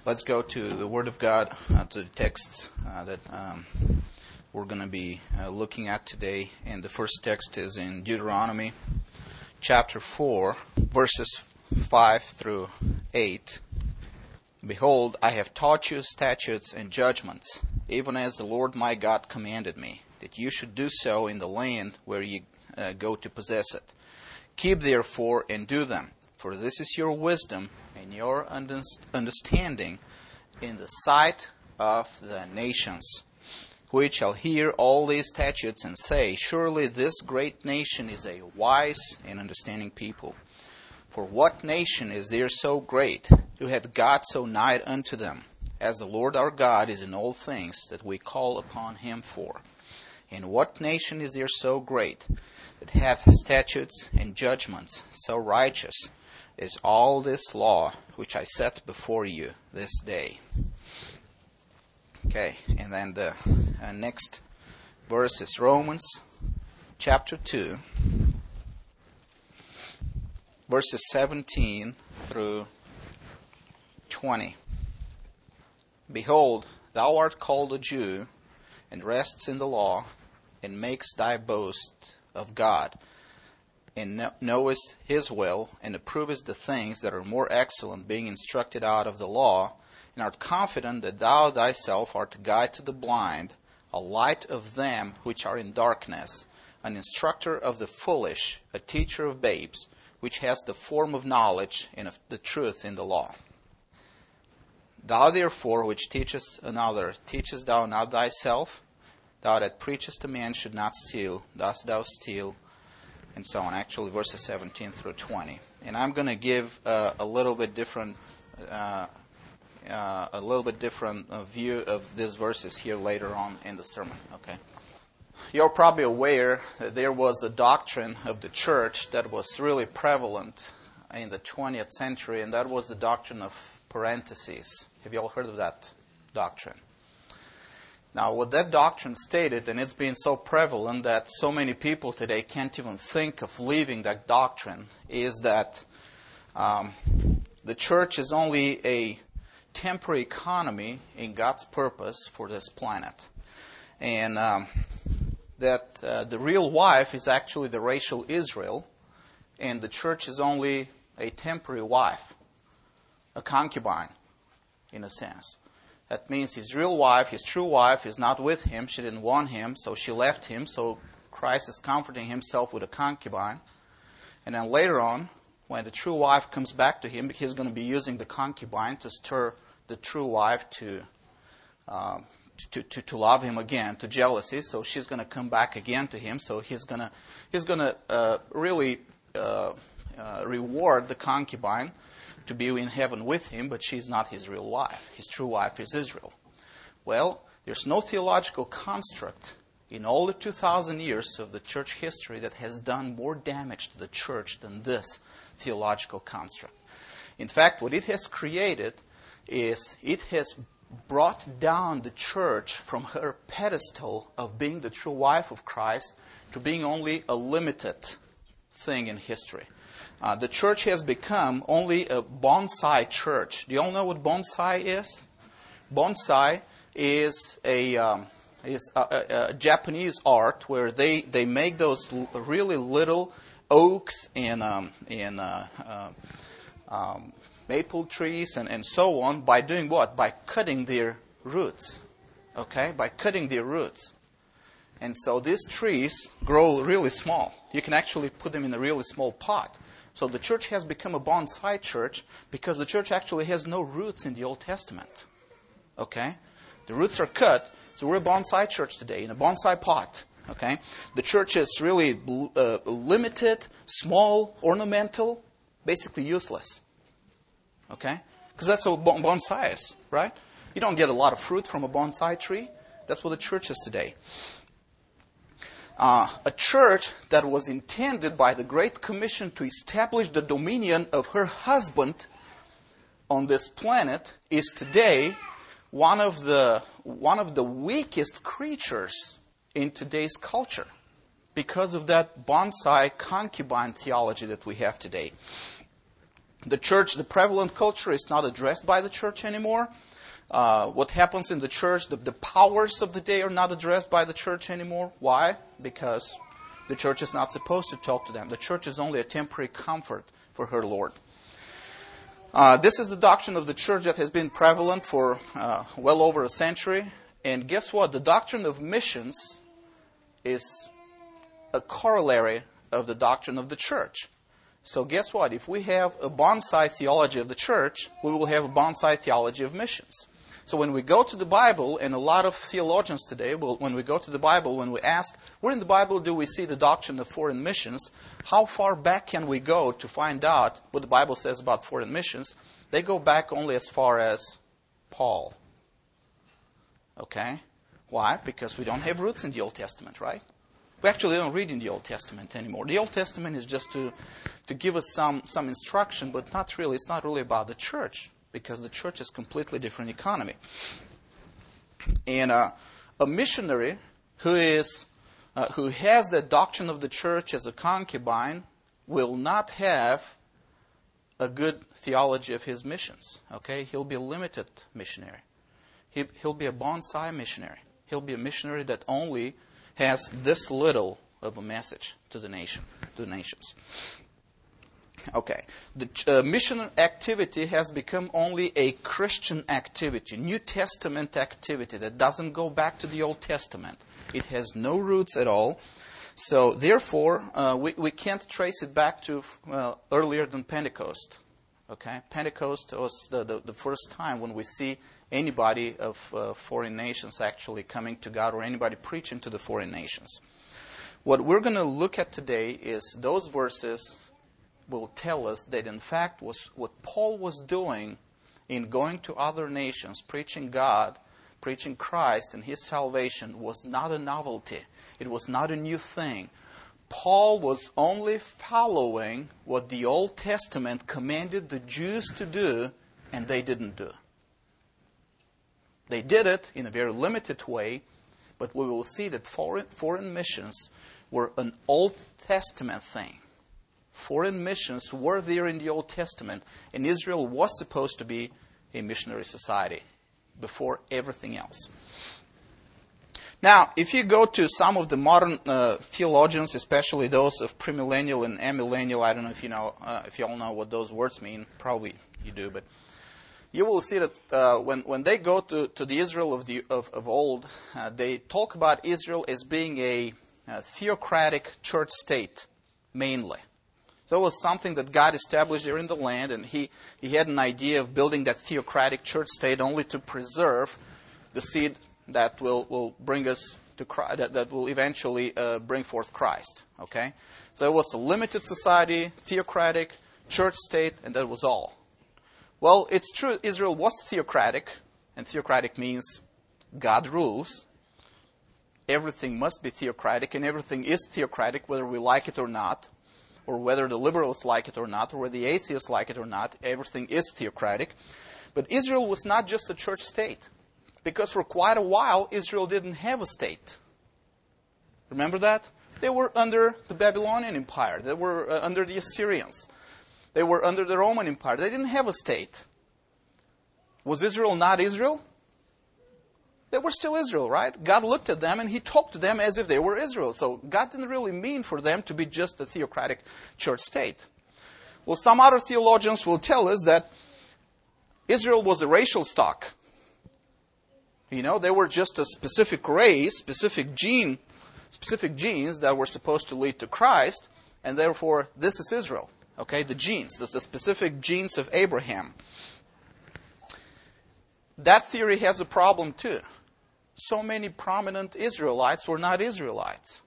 Let's go to the Word of God, to the texts that we're going to be looking at today. And the first text is in Deuteronomy chapter 4, verses 5 through 8. Behold, I have taught you statutes and judgments, even as the Lord my God commanded me, that you should do so in the land where you go to possess it. Keep therefore and do them, for this is your wisdom and your understanding in the sight of the nations, which shall hear all these statutes and say, surely this great nation is a wise and understanding people. For what nation is there so great, who hath God so nigh unto them, as the Lord our God is in all things that we call upon him for? And what nation is there so great, that hath statutes and judgments so righteous, is all this law which I set before you this day. Okay, and then the next verse is Romans chapter 2, verses 17 through 20. Behold, thou art called a Jew, and rests in the law, and makes thy boast of God, and knowest his will, and approvest the things that are more excellent, being instructed out of the law, and art confident that thou thyself art a guide to the blind, a light of them which are in darkness, an instructor of the foolish, a teacher of babes, which has the form of knowledge and of the truth in the law. Thou therefore which teachest another, teachest thou not thyself? Thou that preachest a man should not steal, dost thou steal? And so on. Actually, verses 17 through 20. And I'm going to give a little bit different view of these verses here later on in the sermon. Okay. You're probably aware that there was a doctrine of the church that was really prevalent in the 20th century, and that was the doctrine of parentheses. Have you all heard of that doctrine? Now, what that doctrine stated, and it's been so prevalent that so many people today can't even think of leaving that doctrine, is that the church is only a temporary economy in God's purpose for this planet. And that the real wife is actually the racial Israel, and the church is only a temporary wife, a concubine, in a sense. That means his real wife, his true wife, is not with him. She didn't want him, so she left him. So Christ is comforting himself with a concubine. And then later on, when the true wife comes back to him, he's going to be using the concubine to stir the true wife to love him again, to jealousy. So she's going to come back again to him. So he's going to really reward the concubine to be in heaven with him, but she's not his real wife. His true wife is Israel. Well, there's no theological construct in all the 2,000 years of the church history that has done more damage to the church than this theological construct. In fact, what it has created is it has brought down the church from her pedestal of being the true wife of Christ to being only a limited thing in history. The church has become only a bonsai church. Do you all know what bonsai is? Bonsai is a Japanese art where they make those really little oaks and maple trees and so on by doing what? By cutting their roots. Okay? By cutting their roots. And so these trees grow really small. You can actually put them in a really small pot. So the church has become a bonsai church because the church actually has no roots in the Old Testament. Okay? The roots are cut, so we're a bonsai church today, in a bonsai pot. Okay? The church is really limited, small, ornamental, basically useless. Okay? Because that's what bonsai is, right? You don't get a lot of fruit from a bonsai tree. That's what the church is today. A church that was intended by the Great Commission to establish the dominion of her husband on this planet is today one of the weakest creatures in today's culture because of that bonsai concubine theology that we have today. The church, the prevalent culture is not addressed by the church anymore. What happens in the church, the powers of the day are not addressed by the church anymore. Why? Because the church is not supposed to talk to them. The church is only a temporary comfort for her Lord. This is the doctrine of the church that has been prevalent for well over a century. And guess what? The doctrine of missions is a corollary of the doctrine of the church. So guess what? If we have a bonsai theology of the church, we will have a bonsai theology of missions. So when we go to the Bible, and a lot of theologians today, when we go to the Bible, when we ask, where in the Bible do we see the doctrine of foreign missions? How far back can we go to find out what the Bible says about foreign missions? They go back only as far as Paul. Okay? Why? Because we don't have roots in the Old Testament, right? We actually don't read in the Old Testament anymore. The Old Testament is just to give us some instruction, but not really. It's not really about the church, because the church is a completely different economy. And a missionary who has the doctrine of the church as a concubine will not have a good theology of his missions. Okay, he'll be a limited missionary. He'll be a bonsai missionary. He'll be a missionary that only has this little of a message to the nations. Okay, the mission activity has become only a Christian activity, New Testament activity that doesn't go back to the Old Testament. It has no roots at all. So therefore, we can't trace it back to earlier than Pentecost. Okay, Pentecost was the first time when we see anybody of foreign nations actually coming to God, or anybody preaching to the foreign nations. What we're going to look at today is those verses will tell us that in fact what Paul was doing in going to other nations, preaching God, preaching Christ and His salvation was not a novelty. It was not a new thing. Paul was only following what the Old Testament commanded the Jews to do, and they didn't do. They did it in a very limited way, but we will see that foreign missions were an Old Testament thing. Foreign missions were there in the Old Testament, and Israel was supposed to be a missionary society before everything else. Now, if you go to some of the modern theologians, especially those of premillennial and amillennial, I don't know if you all know what those words mean. Probably you do, but you will see that when they go to the Israel of old, they talk about Israel as being a theocratic church state, mainly. So it was something that God established there in the land, and He had an idea of building that theocratic church state only to preserve the seed that will bring us to Christ, that will eventually bring forth Christ. Okay, so it was a limited society, theocratic church state, and that was all. Well, it's true, Israel was theocratic, and theocratic means God rules. Everything must be theocratic, and everything is theocratic, whether we like it or not, or whether the liberals like it or not, or whether the atheists like it or not. Everything is theocratic. But Israel was not just a church state, because for quite a while, Israel didn't have a state. Remember that? They were under the Babylonian Empire. They were under the Assyrians. They were under the Roman Empire. They didn't have a state. Was Israel not Israel? They were still Israel, right? God looked at them and He talked to them as if they were Israel. So God didn't really mean for them to be just a theocratic church state. Well, some other theologians will tell us that Israel was a racial stock. You know, they were just a specific race, specific genes that were supposed to lead to Christ, and therefore this is Israel. Okay, the genes, the specific genes of Abraham. That theory has a problem too. So many prominent Israelites were not Israelites.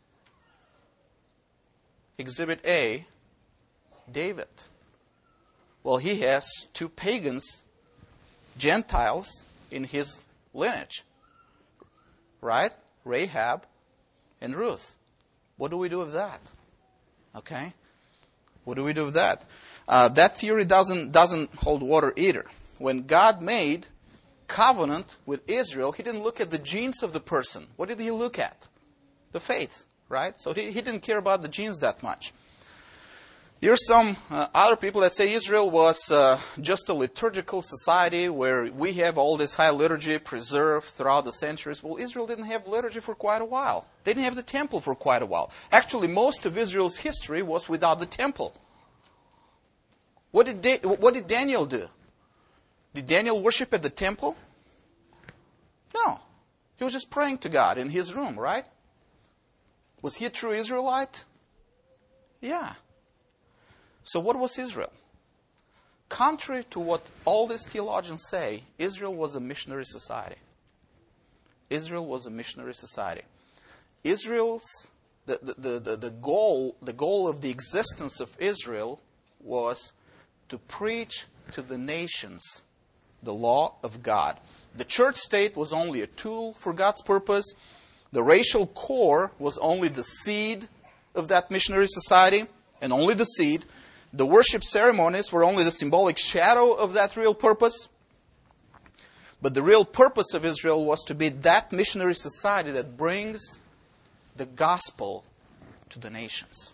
Exhibit A, David. Well, he has two pagans, Gentiles, in his lineage. Right? Rahab and Ruth. What do we do with that? Okay? What do we do with that? That theory doesn't hold water either. When God made covenant with Israel, He didn't look at the genes of the person. What did He look at? The faith, right? So He didn't care about the genes that much. Here's some other people that say Israel was just a liturgical society where we have all this high liturgy preserved throughout the centuries. Well, Israel didn't have liturgy for quite a while. They didn't have the temple for quite a while. Actually, most of Israel's history was without the temple. What did Daniel do? Did Daniel worship at the temple? No. He was just praying to God in his room, right? Was he a true Israelite? Yeah. So what was Israel? Contrary to what all these theologians say, Israel was a missionary society. Israel was a missionary society. Israel's the goal of the existence of Israel was to preach to the nations the law of God. The church state was only a tool for God's purpose. The racial core was only the seed of that missionary society, and only the seed. The worship ceremonies were only the symbolic shadow of that real purpose. But the real purpose of Israel was to be that missionary society that brings the gospel to the nations.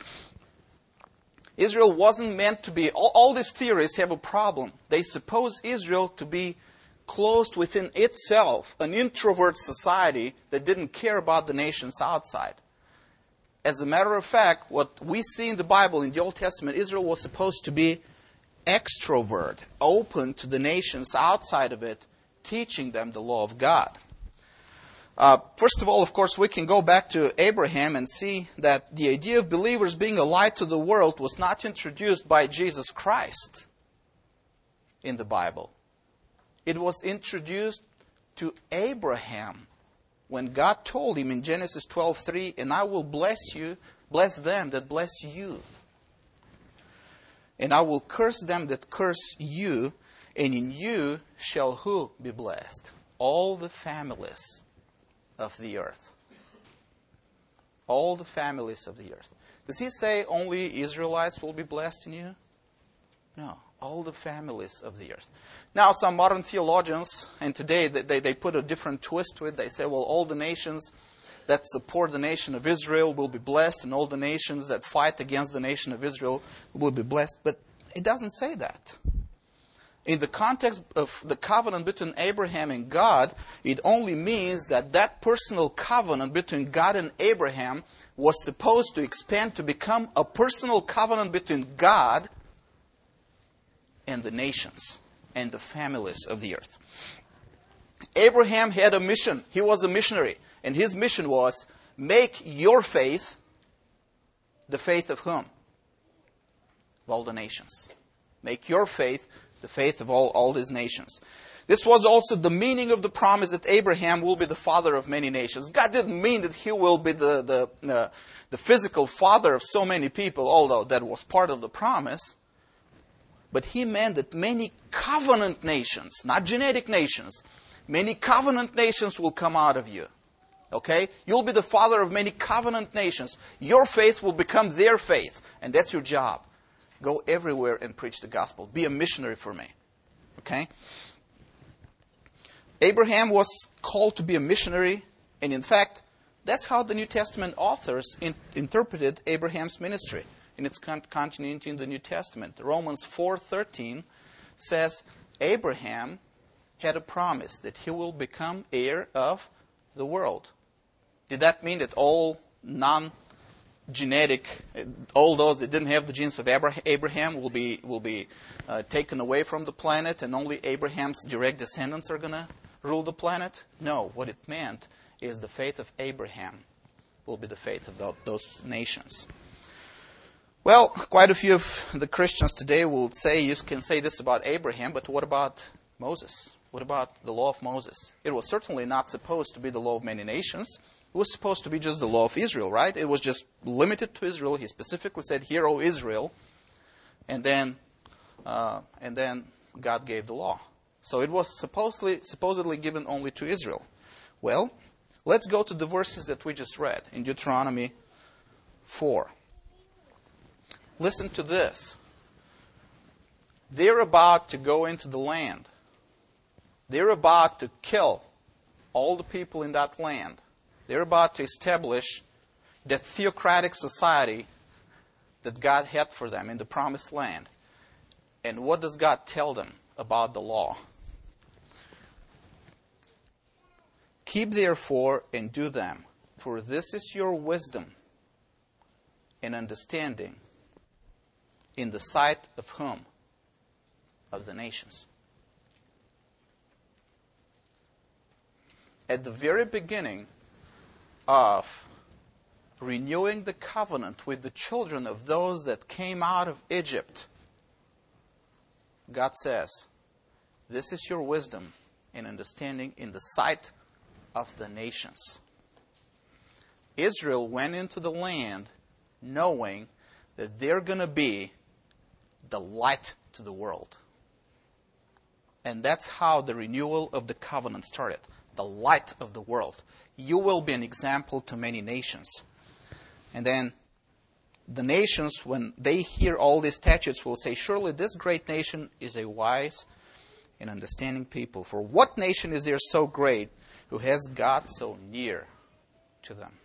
Israel wasn't meant to be... All these theories have a problem. They suppose Israel to be closed within itself, an introvert society that didn't care about the nations outside. As a matter of fact, what we see in the Bible, in the Old Testament, Israel was supposed to be extrovert, open to the nations outside of it, teaching them the law of God. First of all, of course, we can go back to Abraham and see that the idea of believers being a light to the world was not introduced by Jesus Christ in the Bible. It was introduced to Abraham when God told him in Genesis 12:3, "And I will bless them that bless you. And I will curse them that curse you, and in you shall who be blessed? All the families of the earth." All the families of the earth. Does he say only Israelites will be blessed in you? No. All the families of the earth. Now, some modern theologians, and today they put a different twist to it. They say, well, all the nations that support the nation of Israel will be blessed, and all the nations that fight against the nation of Israel will be blessed. But it doesn't say that. In the context of the covenant between Abraham and God, it only means that personal covenant between God and Abraham was supposed to expand to become a personal covenant between God and the nations and the families of the earth. Abraham had a mission. He was a missionary. And his mission was, make your faith the faith of whom? Of all the nations. Make your faith the faith of all these nations. This was also the meaning of the promise that Abraham will be the father of many nations. God didn't mean that he will be the physical father of so many people, although that was part of the promise. But he meant that many covenant nations, not genetic nations, many covenant nations will come out of you. Okay? You'll be the father of many covenant nations. Your faith will become their faith. And that's your job. Go everywhere and preach the gospel. Be a missionary for me. Okay? Abraham was called to be a missionary. And in fact, that's how the New Testament authors interpreted Abraham's ministry in its continuity in the New Testament. Romans 4:13 says Abraham had a promise that he will become heir of the world. Did that mean that all non-genetic, all those that didn't have the genes of Abraham will be taken away from the planet, and only Abraham's direct descendants are going to rule the planet? No. What it meant is the faith of Abraham will be the faith of those nations. Well, quite a few of the Christians today will say, you can say this about Abraham, but what about Moses? What about the law of Moses? It was certainly not supposed to be the law of many nations. It was supposed to be just the law of Israel, right? It was just limited to Israel. He specifically said, "Hear, O Israel," and then God gave the law. So it was supposedly given only to Israel. Well, let's go to the verses that we just read in Deuteronomy 4. Listen to this. They're about to go into the land. They're about to kill all the people in that land. They're about to establish that theocratic society that God had for them in the promised land. And what does God tell them about the law? Keep therefore and do them, for this is your wisdom and understanding in the sight of whom? Of the nations. At the very beginning of renewing the covenant with the children of those that came out of Egypt, God says, this is your wisdom and understanding in the sight of the nations. Israel went into the land knowing that they're going to be the light to the world. And that's how the renewal of the covenant started. The light of the world. You will be an example to many nations. And then the nations, when they hear all these statutes, will say, surely this great nation is a wise and understanding people. For what nation is there so great who has God so near to them?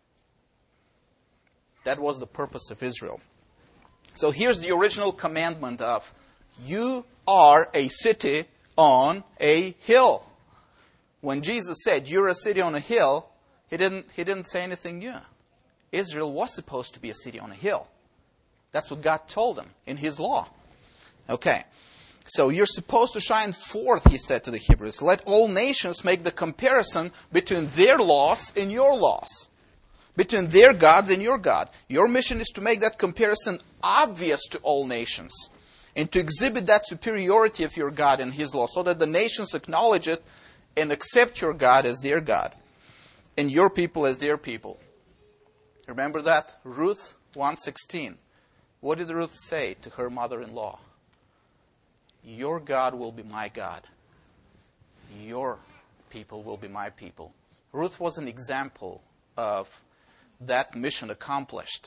That was the purpose of Israel. So here's the original commandment of, you are a city on a hill. When Jesus said, you're a city on a hill, he didn't say anything new. Israel was supposed to be a city on a hill. That's what God told them in His law. Okay. So you're supposed to shine forth, He said to the Hebrews. Let all nations make the comparison between their laws and your laws. Between their gods and your God. Your mission is to make that comparison obvious to all nations. And to exhibit that superiority of your God and His law. So that the nations acknowledge it and accept your God as their God. And your people as their people. Remember that? Ruth 1:16. What did Ruth say to her mother-in-law? Your God will be my God. Your people will be my people. Ruth was an example of that mission accomplished.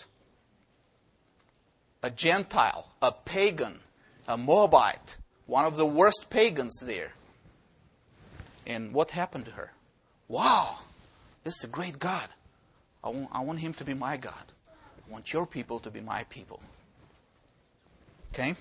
A Gentile, a pagan, a Moabite, one of the worst pagans there. And what happened to her? Wow, this is a great God. I want Him to be my God. I want your people to be my people. Okay?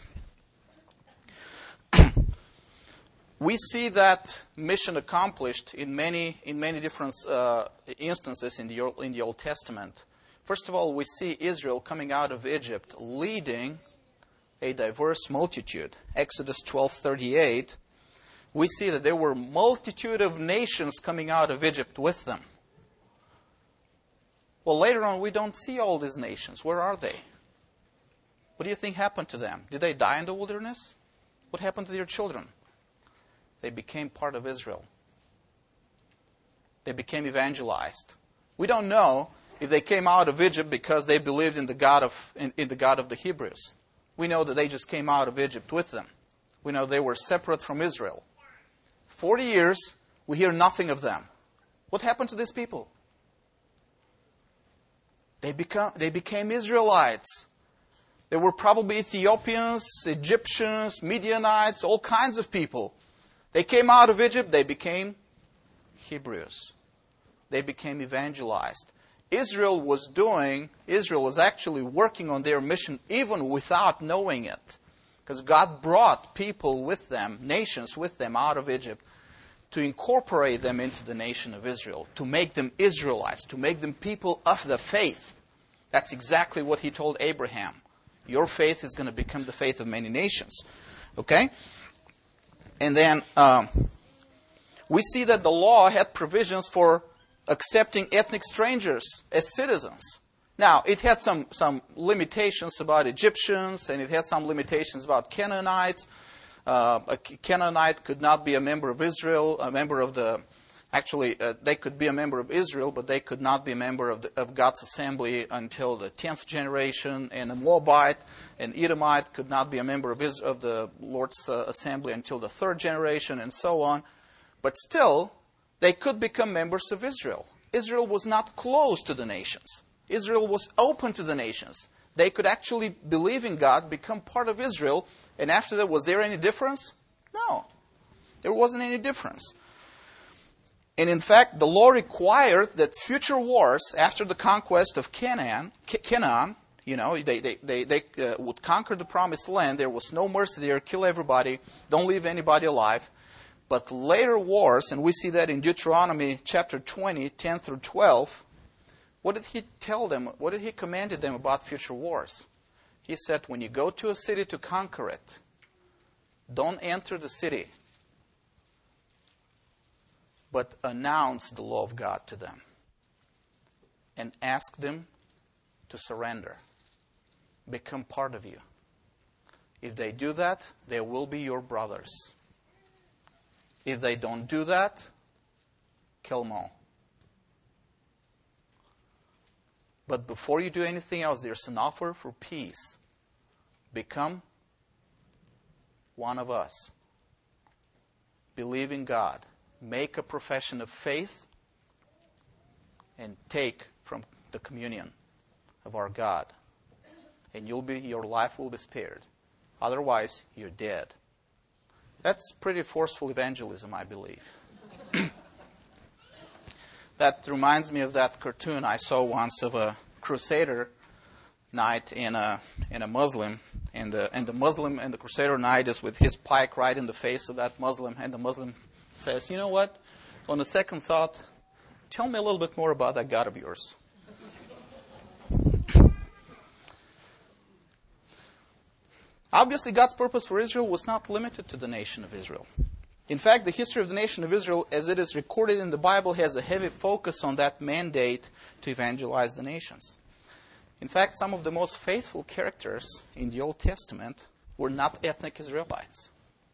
We see that mission accomplished in many different instances in the Old Testament. First of all, we see Israel coming out of Egypt, leading a diverse multitude. Exodus 12:38. We see that there were a multitude of nations coming out of Egypt with them. Well, later on, we don't see all these nations. Where are they? What do you think happened to them? Did they die in the wilderness? What happened to their children? They became part of Israel. They became evangelized. We don't know if they came out of Egypt because they believed in the God of the Hebrews. We know that they just came out of Egypt with them. We know they were separate from Israel. 40 years, we hear nothing of them. What happened to these people? They became Israelites. There were probably Ethiopians, Egyptians, Midianites, all kinds of people. They came out of Egypt, they became Hebrews. They became evangelized. Israel was actually working on their mission even without knowing it. Because God brought people with them, nations with them out of Egypt to incorporate them into the nation of Israel, to make them Israelites, to make them people of the faith. That's exactly what He told Abraham. Your faith is going to become the faith of many nations. Okay? And then we see that the law had provisions for accepting ethnic strangers as citizens. Now, it had some limitations about Egyptians, and it had some limitations about Canaanites. A Canaanite could not be a member of Israel, they could be a member of Israel, but they could not be a member of God's assembly until the 10th generation. And a Moabite and Edomite could not be a member of the Lord's assembly until the 3rd generation, and so on. But still, they could become members of Israel. Israel was not closed to the nations. Israel was open to the nations. They could actually believe in God, become part of Israel, and after that, was there any difference? No. There wasn't any difference. And in fact, the law required that future wars after the conquest of Canaan You know, they would conquer the promised land. There was no mercy there. Kill everybody. Don't leave anybody alive. But later wars, and we see that in Deuteronomy chapter 20, 10 through 12, what did he tell them? What did he command them about future wars? He said, when you go to a city to conquer it, don't enter the city, but announce the law of God to them and ask them to surrender, become part of you. If they do that, they will be your brothers. If they don't do that, kill them all. But before you do anything else, there's an offer for peace. Become one of us. Believe in God. Make a profession of faith and take from the communion of our God. And your life will be spared. Otherwise, you're dead. That's pretty forceful evangelism, I believe. That reminds me of that cartoon I saw once of a Crusader knight and a Muslim, and the Muslim and the Crusader knight is with his pike right in the face of that Muslim, and the Muslim says, "You know what? On a second thought, tell me a little bit more about that God of yours." Obviously, God's purpose for Israel was not limited to the nation of Israel. In fact, the history of the nation of Israel, as it is recorded in the Bible, has a heavy focus on that mandate to evangelize the nations. In fact, some of the most faithful characters in the Old Testament were not ethnic Israelites.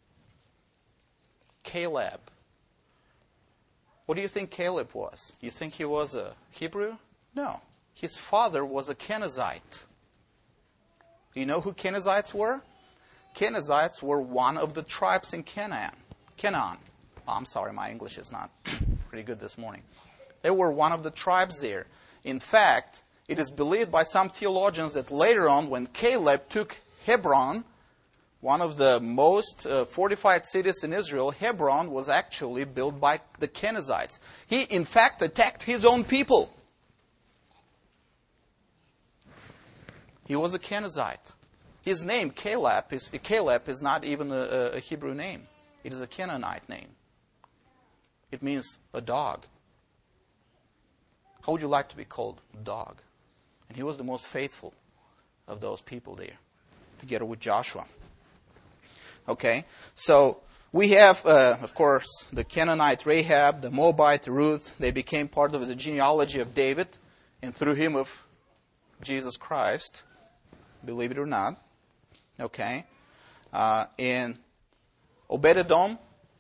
Caleb. What do you think Caleb was? You think he was a Hebrew? No. His father was a Kenizzite. You know who Kenizzites were? Kenizzites were one of the tribes in Canaan. Oh, I'm sorry, my English is not pretty good this morning. They were one of the tribes there. In fact, it is believed by some theologians that later on, when Caleb took Hebron, one of the most fortified cities in Israel, Hebron was actually built by the Kenizzites. He, in fact, attacked his own people. He was a Kenizzite. His name, Caleb, is not even a Hebrew name. It is a Canaanite name. It means a dog. How would you like to be called dog? And he was the most faithful of those people there, together with Joshua. Okay, so we have, of course, the Canaanite Rahab, the Moabite Ruth. They became part of the genealogy of David, and through him of Jesus Christ, believe it or not. Okay, and Obed-Edom.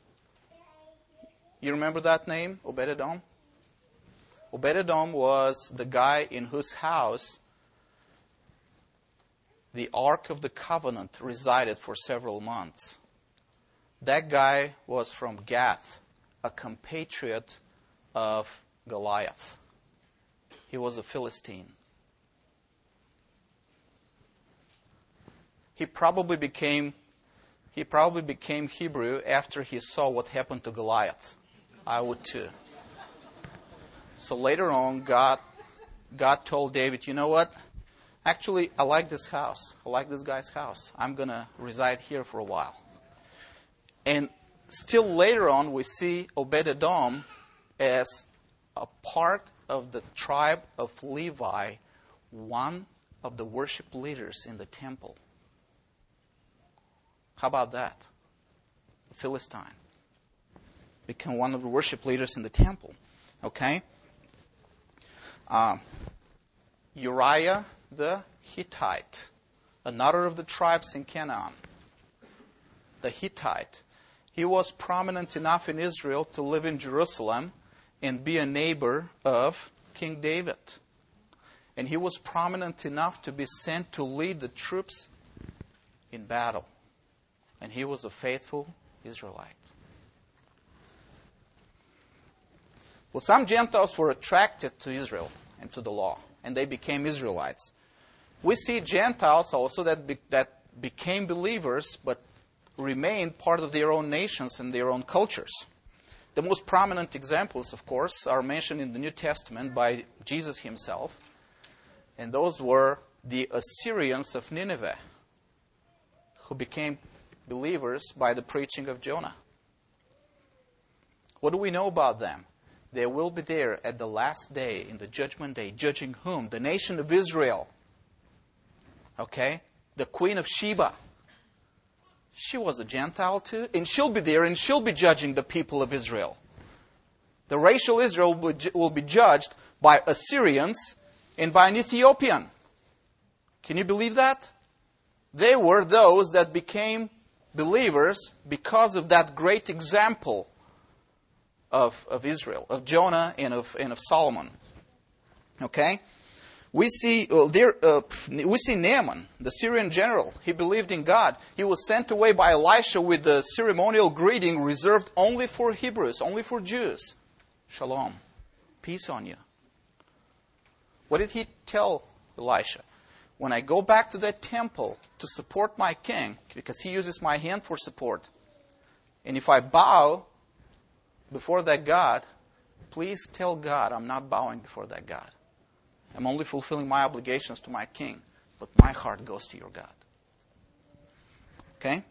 You remember that name, Obed-Edom? Obed-Edom was the guy in whose house the Ark of the Covenant resided for several months. That guy was from Gath, a compatriot of Goliath. He was a Philistine. He probably became Hebrew after he saw what happened to Goliath. I would too. So later on, God told David, you know what? Actually, I like this house. I like this guy's house. I'm going to reside here for a while. And still later on, we see Obed-Edom as a part of the tribe of Levi, one of the worship leaders in the temple. How about that? A Philistine. Become one of the worship leaders in the temple. Okay? Uriah the Hittite, another of the tribes in Canaan. The Hittite. He was prominent enough in Israel to live in Jerusalem and be a neighbor of King David. And he was prominent enough to be sent to lead the troops in battle. And he was a faithful Israelite. Well, some Gentiles were attracted to Israel and to the law, and they became Israelites. We see Gentiles also that became believers, but remained part of their own nations and their own cultures. The most prominent examples, of course, are mentioned in the New Testament by Jesus himself, and those were the Assyrians of Nineveh, who became believers by the preaching of Jonah. What do we know about them? They will be there at the last day, in the judgment day, judging whom? The nation of Israel. Okay? The Queen of Sheba. She was a Gentile too, and she'll be there and she'll be judging the people of Israel. The racial Israel will be judged by Assyrians and by an Ethiopian. Can you believe that? They were those that became believers because of that great example of Israel, of Jonah and of Solomon. Okay? We see Naaman, the Syrian general. He believed in God. He was sent away by Elisha with the ceremonial greeting reserved only for Hebrews, only for Jews. Shalom. Peace on you. What did he tell Elisha? When I go back to that temple to support my king, because he uses my hand for support, and if I bow before that God, please tell God I'm not bowing before that God. I'm only fulfilling my obligations to my king, but my heart goes to your God. Okay?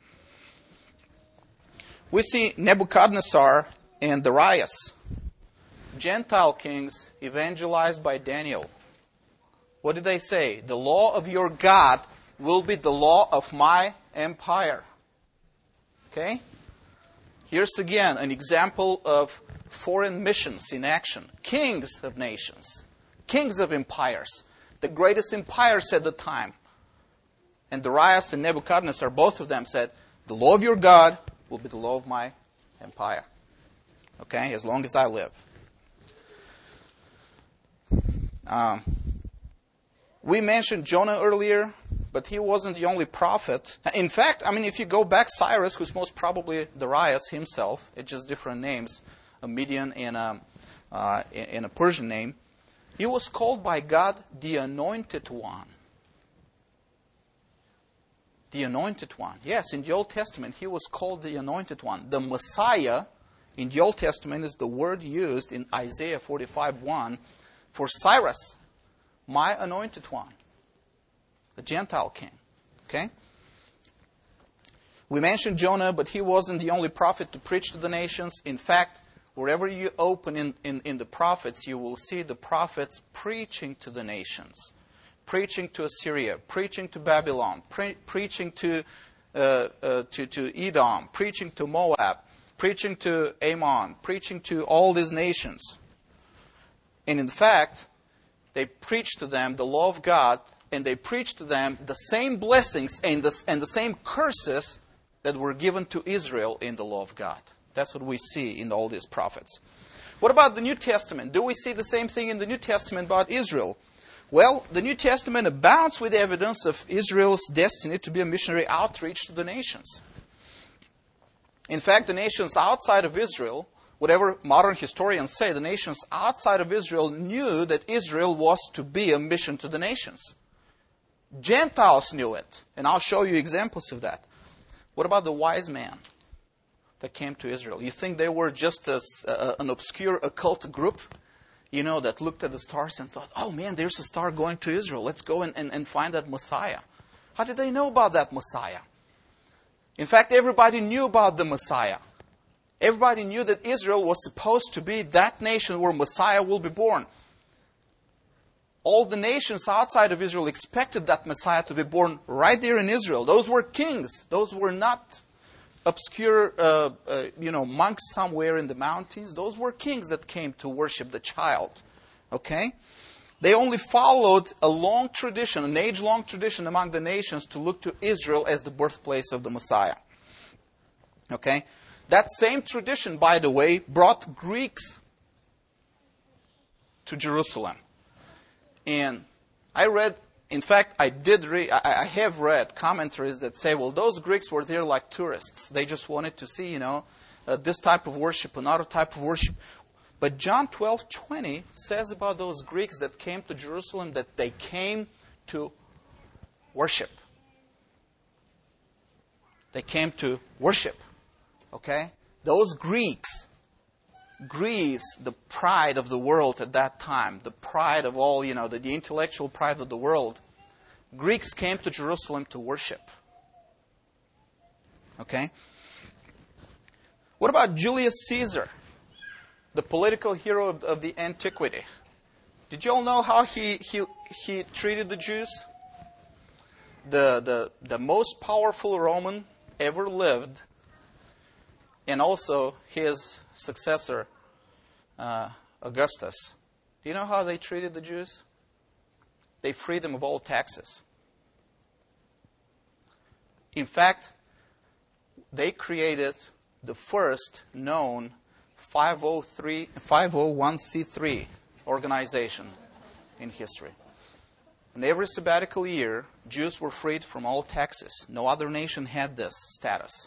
We see Nebuchadnezzar and Darius, Gentile kings evangelized by Daniel. What did they say? The law of your God will be the law of my empire. Okay? Here's again an example of foreign missions in action. Kings of nations. Kings of empires. The greatest empires at the time. And Darius and Nebuchadnezzar, both of them said, the law of your God will be the law of my empire. Okay? As long as I live. We mentioned Jonah earlier, but he wasn't the only prophet. In fact, if you go back, Cyrus, who's most probably Darius himself, it's just different names, a Median and a Persian name, he was called by God the Anointed One. The Anointed One. Yes, in the Old Testament, he was called the Anointed One. The Messiah in the Old Testament is the word used in Isaiah 45:1 for Cyrus, my Anointed One, the Gentile king. Okay? We mentioned Jonah, but he wasn't the only prophet to preach to the nations. In fact, wherever you open in the prophets, you will see the prophets preaching to the nations. Preaching to Assyria, preaching to Babylon, preaching to Edom, preaching to Moab, preaching to Ammon, preaching to all these nations. And in fact, they preached to them the law of God, and they preached to them the same blessings and the same curses that were given to Israel in the law of God. That's what we see in all these prophets. What about the New Testament? Do we see the same thing in the New Testament about Israel? Well, the New Testament abounds with evidence of Israel's destiny to be a missionary outreach to the nations. In fact, the nations outside of Israel, whatever modern historians say, the nations outside of Israel knew that Israel was to be a mission to the nations. Gentiles knew it, and I'll show you examples of that. What about the wise man that came to Israel? You think they were just an obscure occult group, that looked at the stars and thought, oh man, there's a star going to Israel. Let's go and find that Messiah. How did they know about that Messiah? In fact, everybody knew about the Messiah. Everybody knew that Israel was supposed to be that nation where Messiah will be born. All the nations outside of Israel expected that Messiah to be born right there in Israel. Those were kings. Those were not obscure, monks somewhere in the mountains. Those were kings that came to worship the child. Okay? They only followed a long tradition, an age-long tradition among the nations to look to Israel as the birthplace of the Messiah. Okay? That same tradition, by the way, brought Greeks to Jerusalem. And I have read commentaries that say, well, those Greeks were there like tourists. They just wanted to see, this type of worship, another type of worship. But John 12:20 says about those Greeks that came to Jerusalem that they came to worship. They came to worship. Okay? Those Greeks, Greece, the pride of the world at that time, the pride of all, the intellectual pride of the world, Greeks came to Jerusalem to worship. Okay? What about Julius Caesar, the political hero of the antiquity? Did you all know how he treated the Jews? The most powerful Roman ever lived, and also his successor, Augustus. Do you know how they treated the Jews? They freed them of all taxes. In fact, they created the first known 501c3 organization in history. And every sabbatical year, Jews were freed from all taxes. No other nation had this status.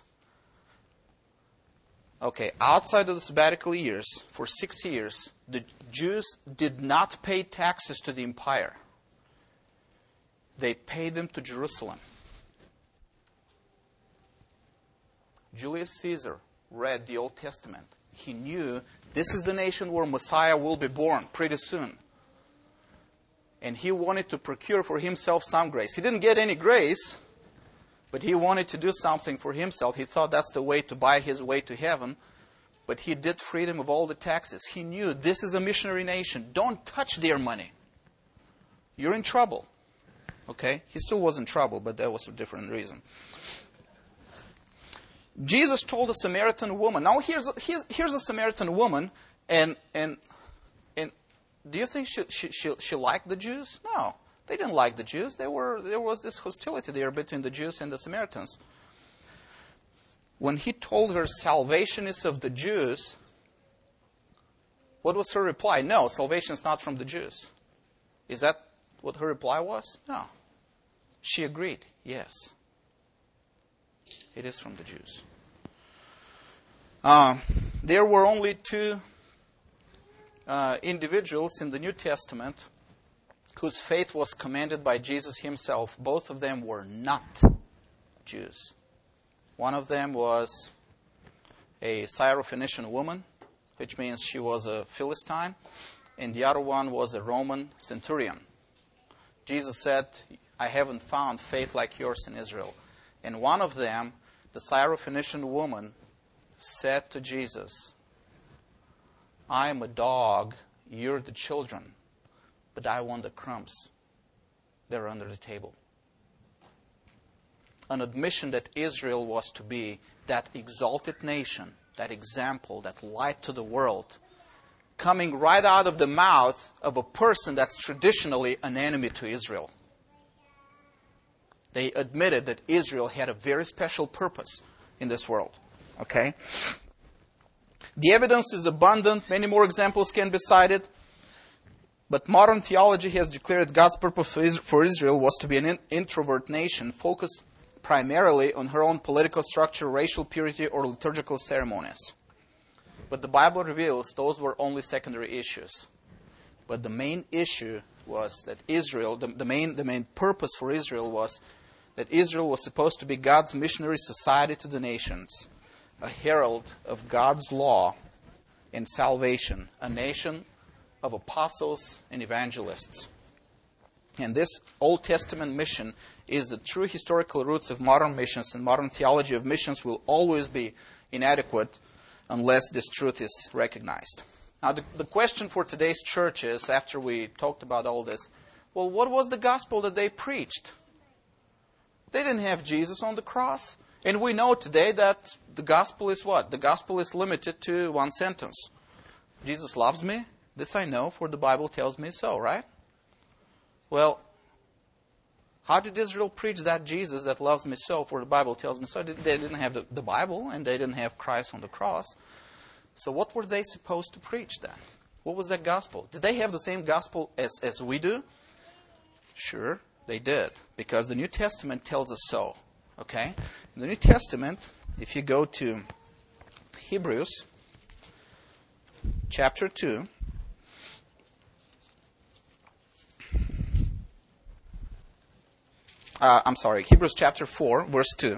Okay, outside of the sabbatical years, for 6 years, the Jews did not pay taxes to the empire. They paid them to Jerusalem. Julius Caesar read the Old Testament. He knew this is the nation where Messiah will be born pretty soon. And he wanted to procure for himself some grace. He didn't get any grace, but he wanted to do something for himself. He thought that's the way to buy his way to heaven. But he did free them of all the taxes. He knew this is a missionary nation. Don't touch their money. You're in trouble. Okay? He still was in trouble, but that was a different reason. Jesus told a Samaritan woman. Now here's a Samaritan woman, and do you think she liked the Jews? No, they didn't like the Jews. There was this hostility there between the Jews and the Samaritans. When he told her salvation is of the Jews, what was her reply? No, salvation is not from the Jews. Is that what her reply was? No. She agreed, yes. It is from the Jews. There were only two individuals in the New Testament whose faith was commanded by Jesus himself. Both of them were not Jews. One of them was a Syrophoenician woman, which means she was a Philistine, and the other one was a Roman centurion. Jesus said, I haven't found faith like yours in Israel. And one of them, the Syrophoenician woman, said to Jesus, I am a dog, you're the children, but I want the crumbs. They're under the table. An admission that Israel was to be that exalted nation, that example, that light to the world, coming right out of the mouth of a person that's traditionally an enemy to Israel. They admitted that Israel had a very special purpose in this world. Okay? The evidence is abundant. Many more examples can be cited. But modern theology has declared God's purpose for Israel was to be an introvert nation focused primarily on her own political structure, racial purity, or liturgical ceremonies. But the Bible reveals those were only secondary issues. But the main issue was that Israel, the main purpose for Israel was that Israel was supposed to be God's missionary society to the nations, a herald of God's law and salvation, a nation of apostles and evangelists. And this Old Testament mission is the true historical roots of modern missions, and modern theology of missions will always be inadequate unless this truth is recognized. Now, the question for today's church is, after we talked about all this, well, what was the gospel that they preached? They didn't have Jesus on the cross. And we know today that the gospel is what? The gospel is limited to one sentence. Jesus loves me. This I know, for the Bible tells me so, right? Well, how did Israel preach that Jesus that loves me so, for the Bible tells me so? They didn't have the Bible, and they didn't have Christ on the cross. So what were they supposed to preach then? What was that gospel? Did they have the same gospel as we do? Sure, they did, because the New Testament tells us so. Okay? In the New Testament, if you go to Hebrews chapter 2, Hebrews chapter 4, verse 2.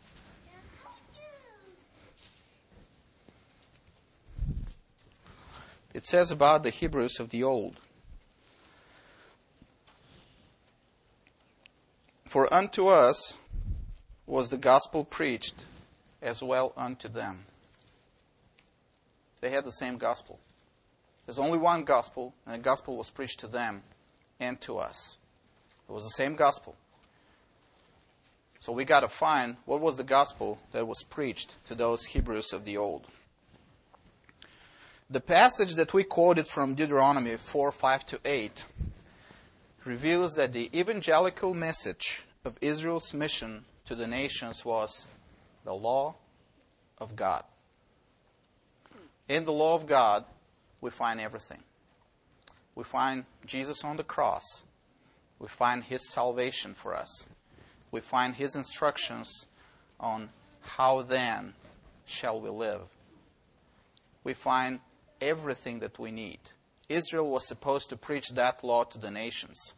It says about the Hebrews of the old. For unto us was the gospel preached, as well unto them. They had the same gospel. There's only one gospel, and the gospel was preached to them and to us. It was the same gospel. So we got to find what was the gospel that was preached to those Hebrews of the old. The passage that we quoted from Deuteronomy 4:5-8 reveals that the evangelical message of Israel's mission to the nations was the law of God. In the law of God, we find everything. We find Jesus on the cross. We find His salvation for us. We find His instructions on how then shall we live. We find everything that we need. Israel was supposed to preach that law to the nations.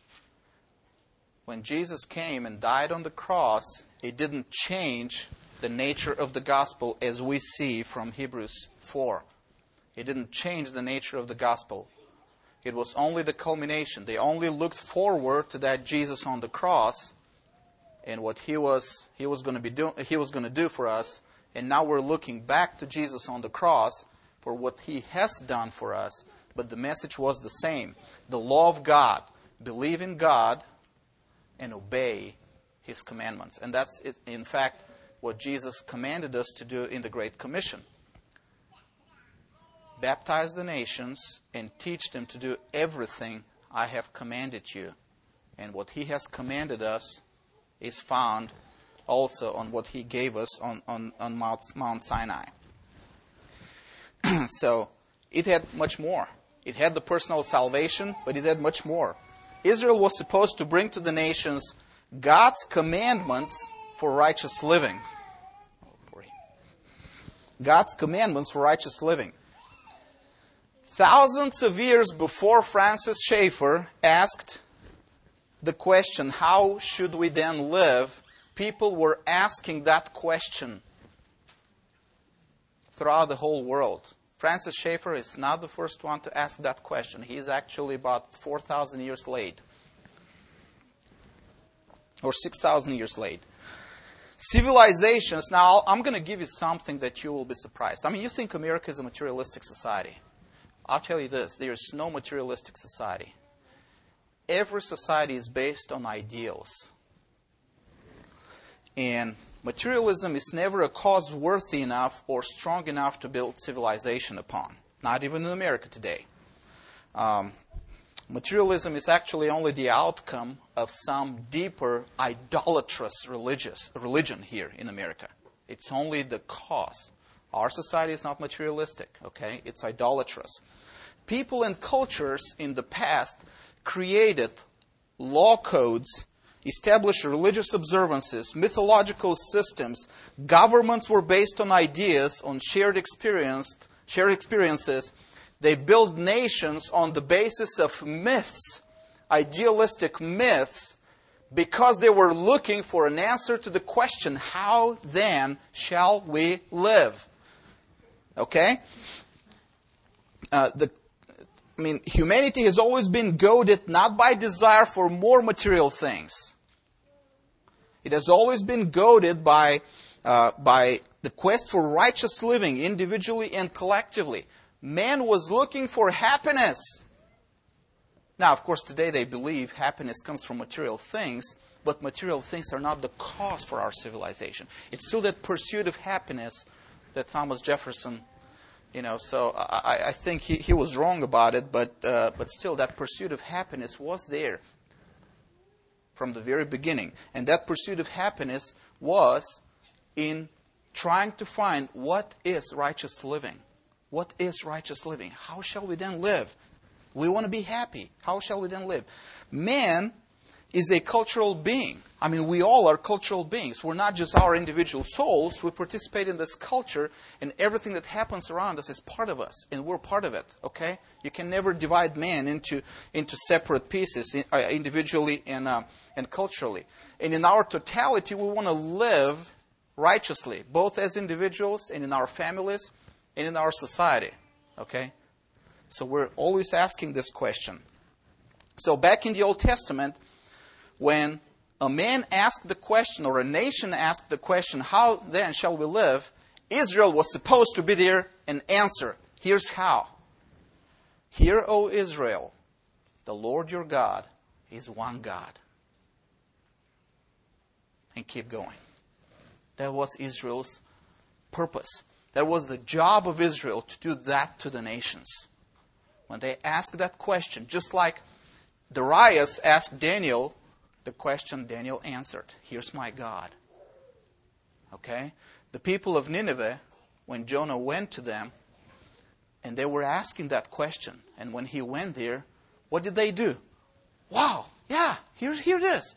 When Jesus came and died on the cross, it didn't change the nature of the gospel as we see from Hebrews 4. It didn't change the nature of the gospel. It was only the culmination. They only looked forward to that Jesus on the cross and what he was going to do for us. And now we're looking back to Jesus on the cross for what He has done for us. But the message was the same. The law of God. Believe in God and obey His commandments. And that's, in fact, what Jesus commanded us to do in the Great Commission. Baptize the nations and teach them to do everything I have commanded you. And what He has commanded us is found also on what He gave us on Mount Sinai. So, it had much more. It had the personal salvation, but it had much more. Israel was supposed to bring to the nations God's commandments for righteous living. God's commandments for righteous living. Thousands of years before Francis Schaeffer asked the question, how should we then live? People were asking that question throughout the whole world. Francis Schaeffer is not the first one to ask that question. He is actually about 4,000 years late. Or 6,000 years late. Civilizations, now I'm going to give you something that you will be surprised. I mean, you think America is a materialistic society. I'll tell you this, there is no materialistic society. Every society is based on ideals. And materialism is never a cause worthy enough or strong enough to build civilization upon. Not even in America today. Materialism is actually only the outcome of some deeper idolatrous religion here in America. It's only the cause. Our society is not materialistic, okay? It's idolatrous. People and cultures in the past created law codes, established religious observances, mythological systems. Governments were based on ideas, on shared experiences. They built nations on the basis of myths, idealistic myths, because they were looking for an answer to the question, how then shall we live? Okay? Humanity has always been goaded not by desire for more material things. It has always been goaded by the quest for righteous living, individually and collectively. Man was looking for happiness. Now, of course, today they believe happiness comes from material things, but material things are not the cause for our civilization. It's still that pursuit of happiness that Thomas Jefferson, so I think he was wrong about it, but still that pursuit of happiness was there from the very beginning. And that pursuit of happiness was in trying to find what is righteous living. What is righteous living? How shall we then live? We want to be happy. How shall we then live? Man is a cultural being. We all are cultural beings. We're not just our individual souls. We participate in this culture, and everything that happens around us is part of us, and we're part of it. Okay? You can never divide man into separate pieces, individually and culturally. And in our totality, we want to live righteously, both as individuals and in our families and in our society. Okay? So we're always asking this question. So back in the Old Testament, when a man asked the question, or a nation asked the question, how then shall we live? Israel was supposed to be there and answer. Here's how. Hear, O Israel, the Lord your God is one God. And keep going. That was Israel's purpose. That was the job of Israel, to do that to the nations. When they asked that question, just like Darius asked Daniel the question, Daniel answered, here's my God. Okay? The people of Nineveh, when Jonah went to them, and they were asking that question, and when he went there, what did they do? Wow, yeah, here it is.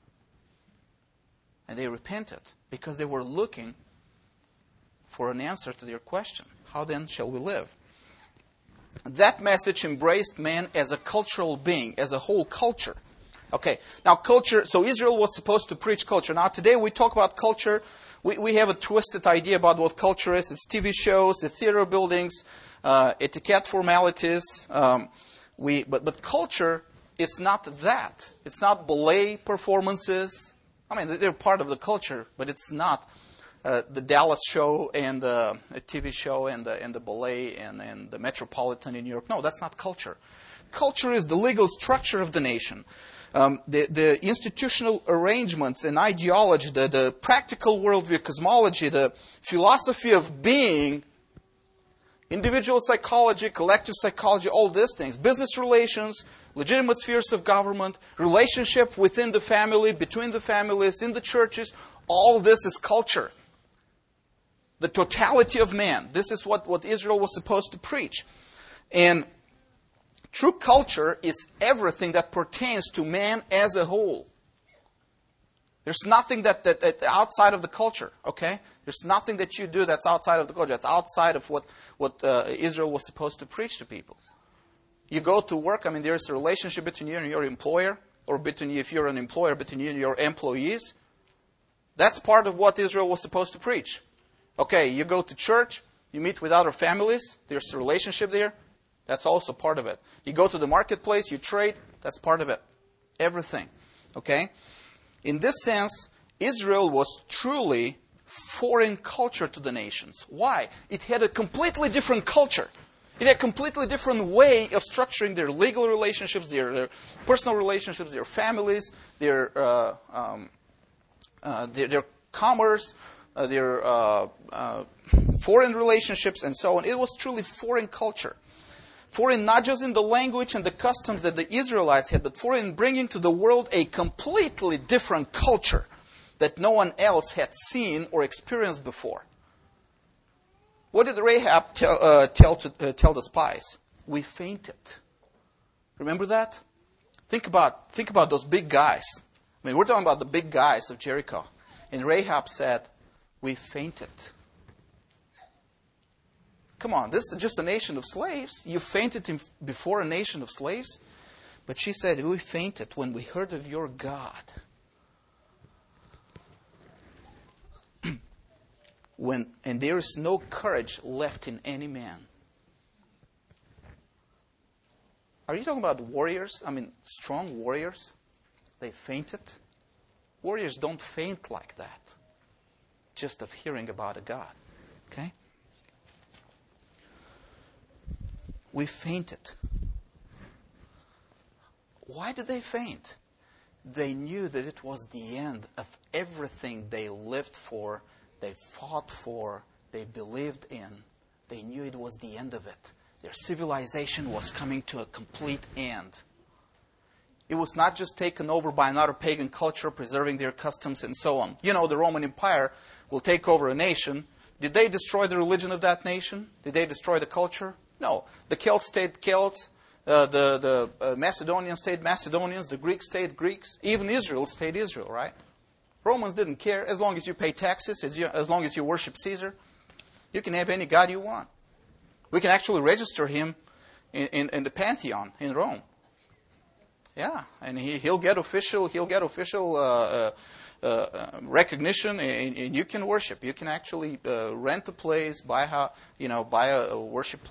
And they repented because they were looking for an answer to their question. How then shall we live? That message embraced man as a cultural being, as a whole culture. Okay, now culture, so Israel was supposed to preach culture. Now today we talk about culture. We have a twisted idea about what culture is. It's TV shows, it's theater buildings, etiquette formalities. But culture is not that. It's not ballet performances. I mean, they're part of the culture, but it's not the Dallas show and the TV show and the ballet and the Metropolitan in New York. No, that's not culture. Culture is the legal structure of the nation. The institutional arrangements and ideology, the practical worldview, cosmology, the philosophy of being, individual psychology, collective psychology, all these things, business relations, legitimate spheres of government, relationship within the family, between the families, in the churches, all this is culture. The totality of man. This is what Israel was supposed to preach. And true culture is everything that pertains to man as a whole. There's nothing that outside of the culture, okay? There's nothing that you do that's outside of the culture. That's outside of what Israel was supposed to preach to people. You go to work, I mean, there's a relationship between you and your employer, or between you, if you're an employer, between you and your employees. That's part of what Israel was supposed to preach. Okay, you go to church, you meet with other families, there's a relationship there. That's also part of it. You go to the marketplace, you trade, that's part of it. Everything. Okay? In this sense, Israel was truly foreign culture to the nations. Why? It had a completely different culture. It had a completely different way of structuring their legal relationships, their personal relationships, their families, their commerce, their foreign relationships, and so on. It was truly foreign culture. Foreign not just in the language and the customs that the Israelites had, but foreign in bringing to the world a completely different culture that no one else had seen or experienced before. What did Rahab tell the spies? We fainted. Remember that? Think about those big guys. I mean, we're talking about the big guys of Jericho. And Rahab said, we fainted. Come on, this is just a nation of slaves. You fainted before a nation of slaves? But she said, we fainted when we heard of your God. And there is no courage left in any man. Are you talking about warriors? I mean, strong warriors? They fainted? Warriors don't faint like that. Just of hearing about a God. Okay? We fainted. Why did they faint? They knew that it was the end of everything they lived for, they fought for, they believed in. They knew it was the end of it. Their civilization was coming to a complete end. It was not just taken over by another pagan culture, preserving their customs and so on. You know, the Roman Empire will take over a nation. Did they destroy the religion of that nation? Did they destroy the culture? No. The Celts stayed Celts. The Macedonians stayed Macedonians. The Greeks stayed Greeks. Even Israel stayed Israel, right? Romans didn't care. As long as you pay taxes, as long as you worship Caesar, you can have any god you want. We can actually register him in the Pantheon in Rome. Yeah, and he'll get official recognition, and you can worship. You can actually rent a place, buy a worship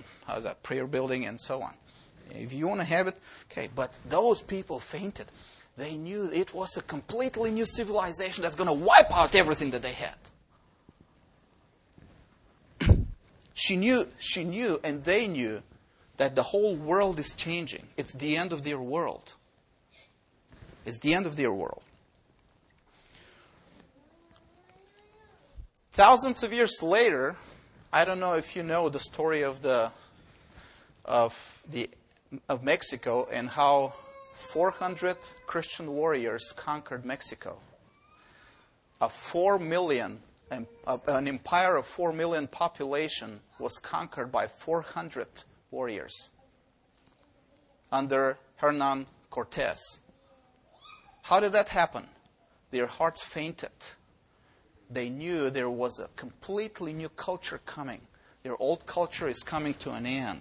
prayer building, and so on. If you want to have it, okay. But those people fainted. They knew it was a completely new civilization that's going to wipe out everything that they had. She knew, and they knew that the whole world is changing. It's the end of their world. It's the end of their world. Thousands of years later, I don't know if you know the story of Mexico and how 400 Christian warriors conquered Mexico. An empire of 4 million population was conquered by 400 warriors under Hernan Cortez. How did that happen? Their hearts fainted. They knew there was a completely new culture coming. Their old culture is coming to an end.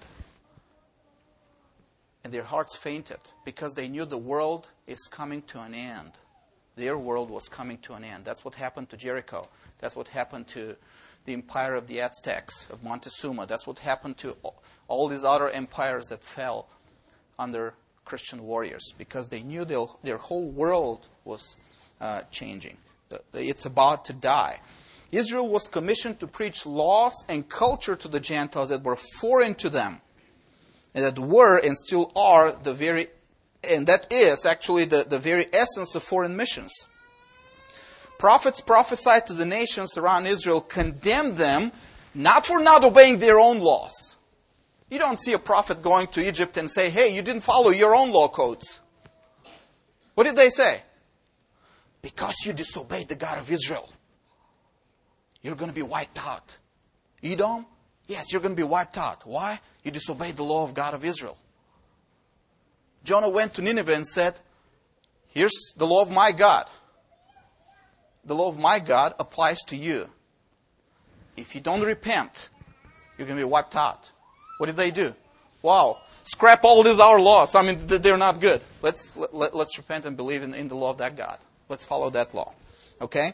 And their hearts fainted because they knew the world is coming to an end. Their world was coming to an end. That's what happened to Jericho. That's what happened to the empire of the Aztecs, of Montezuma. That's what happened to all these other empires that fell under Christian warriors, because they knew their whole world was changing. It's about to die. Israel was commissioned to preach laws and culture to the Gentiles that were foreign to them, and that were and still are and that is actually the very essence of foreign missions. Prophets prophesied to the nations around Israel, condemned them, not for not obeying their own laws. You don't see a prophet going to Egypt and say, hey, you didn't follow your own law codes. What did they say? Because you disobeyed the God of Israel, you're going to be wiped out. Edom? Yes, you're going to be wiped out. Why? You disobeyed the law of God of Israel. Jonah went to Nineveh and said, here's the law of my God. The law of my God applies to you. If you don't repent, you're going to be wiped out. What did they do? Wow, scrap all these our laws. I mean, they're not good. Let's repent and believe in the law of that God. Let's follow that law. Okay?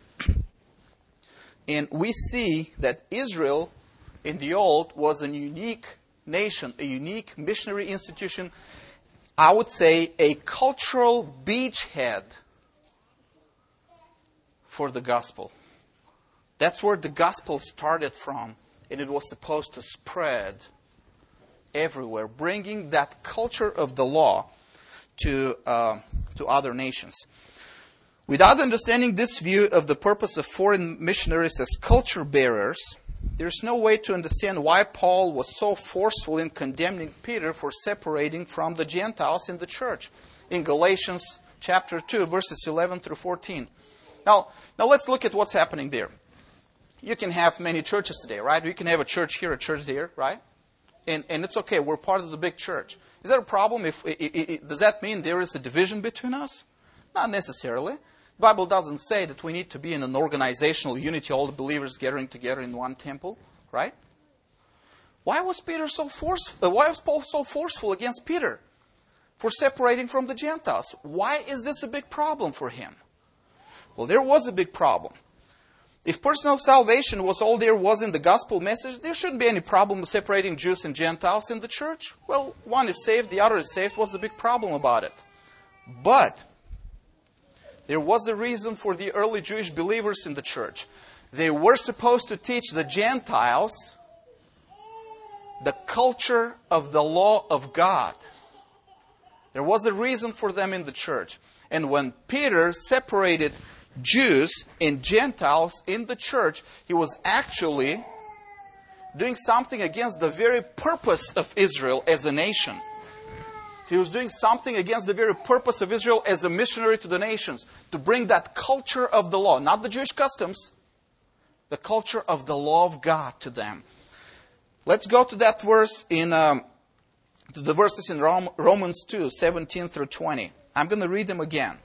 And we see that Israel in the old was a unique nation, a unique missionary institution. I would say a cultural beachhead for the gospel. That's where the gospel started from, and it was supposed to spread everywhere, bringing that culture of the law to other nations. Without understanding this view of the purpose of foreign missionaries as culture bearers, there's no way to understand why Paul was so forceful in condemning Peter for separating from the Gentiles in the church in Galatians chapter 2, verses 11 through 14. Now let's look at what's happening there. You can have many churches today, right? You can have a church here, a church there, right? And it's okay. We're part of the big church. Is that a problem? Does that mean there is a division between us? Not necessarily. The Bible doesn't say that we need to be in an organizational unity, all the believers gathering together in one temple, right? Why was Paul so forceful against Peter for separating from the Gentiles? Why is this a big problem for him? Well, there was a big problem. If personal salvation was all there was in the gospel message, there shouldn't be any problem separating Jews and Gentiles in the church. Well, one is saved, the other is saved. What's the big problem about it? But there was a reason for the early Jewish believers in the church. They were supposed to teach the Gentiles the culture of the law of God. There was a reason for them in the church. And when Peter separated Jews and Gentiles in the church, he was actually doing something against the very purpose of Israel as a nation. He was doing something against the very purpose of Israel as a missionary to the nations, to bring that culture of the law, not the Jewish customs, the culture of the law of God to them. Let's go to that verse to the verses in Romans 2, 17 through 20. I'm going to read them again.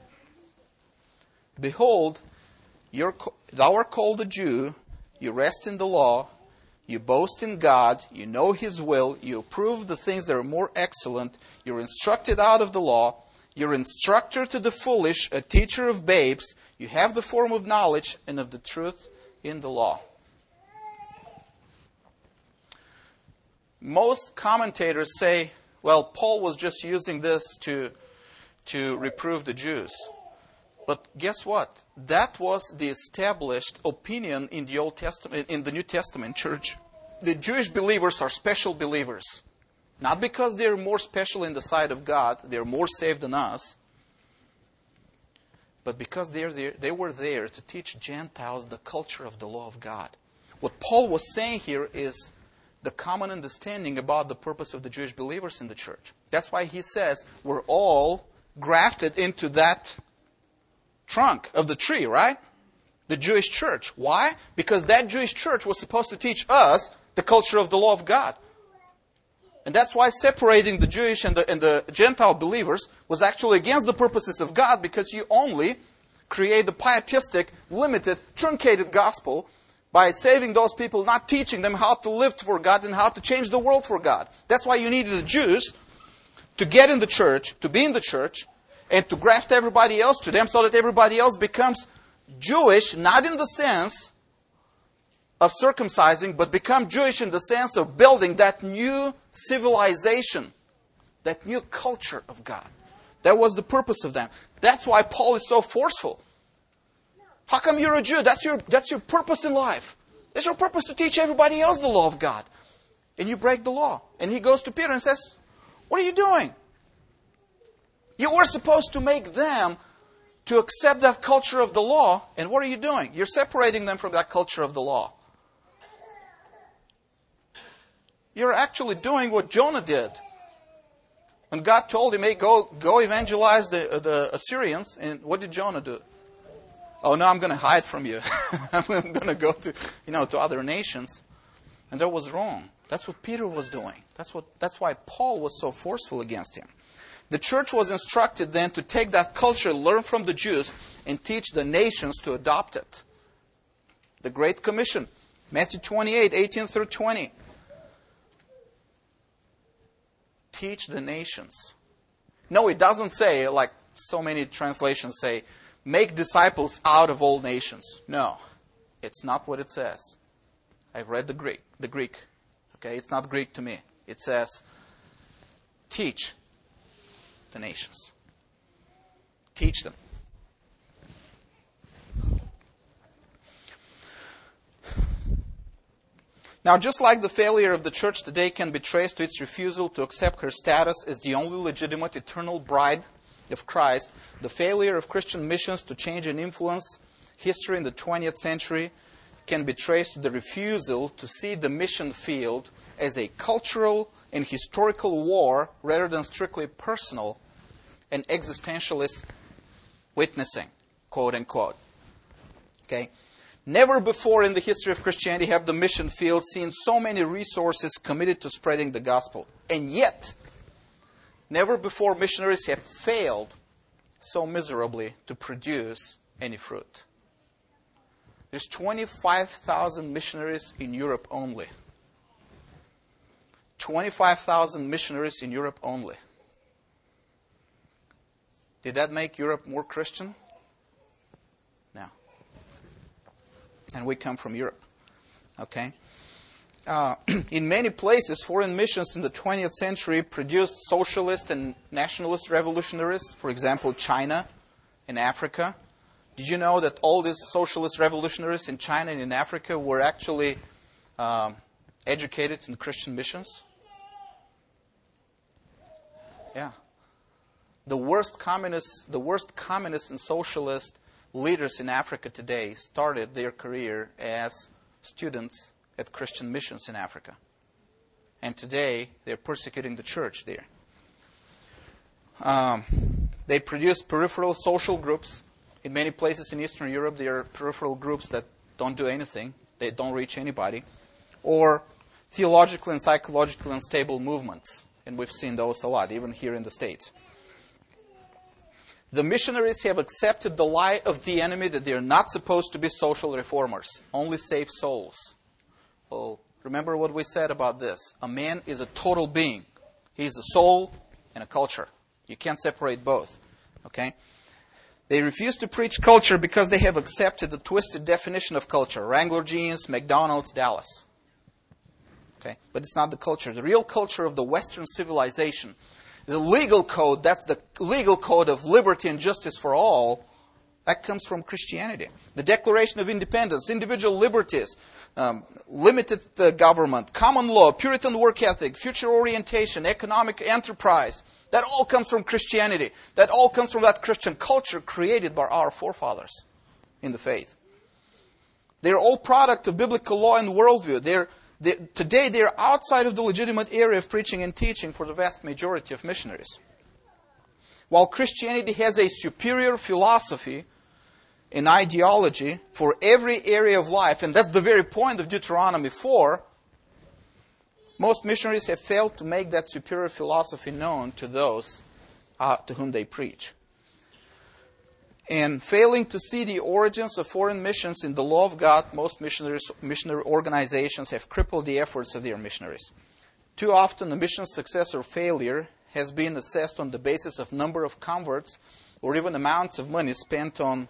Behold, thou art called a Jew, you rest in the law, you boast in God, you know His will, you approve the things that are more excellent, you're instructed out of the law, you're instructor to the foolish, a teacher of babes, you have the form of knowledge and of the truth in the law. Most commentators say, well, Paul was just using this to to reprove the Jews. But guess what? That was the established opinion in the Old Testament, in the New Testament church. The Jewish believers are special believers. Not because they're more special in the sight of God, they're more saved than us, but because they were there to teach Gentiles the culture of the law of God. What Paul was saying here is the common understanding about the purpose of the Jewish believers in the church. That's why he says we're all grafted into that trunk of the tree, right? The Jewish church. Why? Because that Jewish church was supposed to teach us the culture of the law of God. And that's why separating the Jewish and the Gentile believers was actually against the purposes of God, because you only create the pietistic, limited, truncated gospel by saving those people, not teaching them how to live for God and how to change the world for God. That's why you needed the Jews to get in the church, to be in the church, and to graft everybody else to them so that everybody else becomes Jewish, not in the sense of circumcising, but become Jewish in the sense of building that new civilization, that new culture of God. That was the purpose of them. That's why Paul is so forceful. How come you're a Jew? That's your purpose in life. It's your purpose to teach everybody else the law of God. And you break the law. And he goes to Peter and says, what are you doing? You were supposed to make them to accept that culture of the law. And what are you doing? You're separating them from that culture of the law. You're actually doing what Jonah did. When God told him, hey, go evangelize the Assyrians. And what did Jonah do? Oh, no, I'm going to hide from you. I'm going to go to other nations. And that was wrong. That's what Peter was doing. That's why Paul was so forceful against him. The church was instructed then to take that culture, learn from the Jews, and teach the nations to adopt it. The Great Commission, Matthew 28, 18 through 20. Teach the nations. No, it doesn't say, like so many translations say, make disciples out of all nations. No, it's not what it says. I've read the Greek. Okay, it's not Greek to me. It says, teach the nations. Teach them. Now, just like the failure of the church today can be traced to its refusal to accept her status as the only legitimate eternal bride of Christ, the failure of Christian missions to change and influence history in the 20th century can be traced to the refusal to see the mission field as a cultural and historical war rather than strictly personal and existentialist witnessing, quote unquote. Okay? Never before in the history of Christianity have the mission field seen so many resources committed to spreading the gospel. And yet, never before missionaries have failed so miserably to produce any fruit. There's 25,000 missionaries in Europe only. 25,000 missionaries in Europe only. Did that make Europe more Christian? No. And we come from Europe. Okay? In many places, foreign missions in the 20th century produced socialist and nationalist revolutionaries. For example, China and Africa. Did you know that all these socialist revolutionaries in China and in Africa were actually educated in Christian missions? Yeah. The worst communist and socialist leaders in Africa today started their career as students at Christian missions in Africa. And today, they're persecuting the church there. They produce peripheral social groups. In many places in Eastern Europe, there are peripheral groups that don't do anything. They don't reach anybody. Or theologically and psychologically unstable movements. And we've seen those a lot, even here in the States. The missionaries have accepted the lie of the enemy that they are not supposed to be social reformers, only save souls. Well, remember what we said about this. A man is a total being. He's a soul and a culture. You can't separate both. Okay? They refuse to preach culture because they have accepted the twisted definition of culture. Wrangler jeans, McDonald's, Dallas. Okay? But it's not the culture. The real culture of the Western civilization, The legal code, that's the legal code of liberty and justice for all, that comes from Christianity. The Declaration of Independence, individual liberties, limited government, common law, Puritan work ethic, future orientation, economic enterprise, that all comes from Christianity. That all comes from that Christian culture created by our forefathers in the faith. They're all product of biblical law and worldview. Today they're outside of the legitimate area of preaching and teaching for the vast majority of missionaries. While Christianity has a superior philosophy and ideology for every area of life, and that's the very point of Deuteronomy 4, most missionaries have failed to make that superior philosophy known to those to whom they preach. And failing to see the origins of foreign missions in the law of God, most missionary organizations have crippled the efforts of their missionaries. Too often, the mission success or failure has been assessed on the basis of number of converts or even amounts of money spent on